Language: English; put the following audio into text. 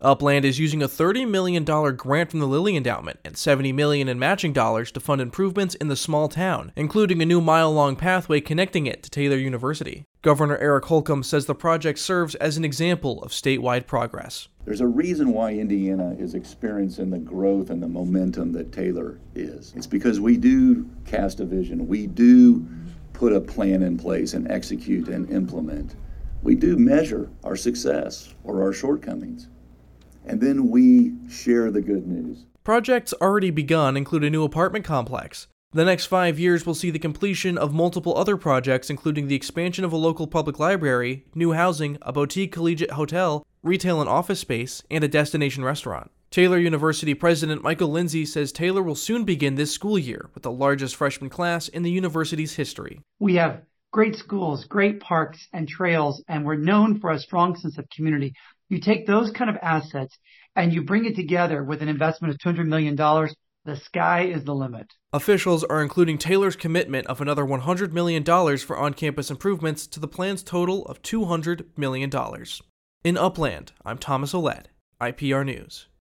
Upland is using a $30 million grant from the Lilly Endowment and $70 million in matching dollars to fund improvements in the small town, including a new mile-long pathway connecting it to Taylor University. Governor Eric Holcomb says the project serves as an example of statewide progress. There's a reason why Indiana is experiencing the growth and the momentum that Taylor is. It's because we do cast a vision. We do put a plan in place and execute and implement. We do measure our success or our shortcomings. And then we share the good news. Projects already begun include a new apartment complex. The next 5 years will see the completion of multiple other projects, including the expansion of a local public library, new housing, a boutique collegiate hotel, retail and office space, and a destination restaurant. Taylor University President Michael Lindsay says Taylor will soon begin this school year with the largest freshman class in the university's history. We have great schools, great parks and trails, and we're known for a strong sense of community. You take those kind of assets and you bring it together with an investment of $200 million, the sky is the limit. Officials are including Taylor's commitment of another $100 million for on-campus improvements to the plan's total of $200 million. In Upland, I'm Thomas Oled, IPR News.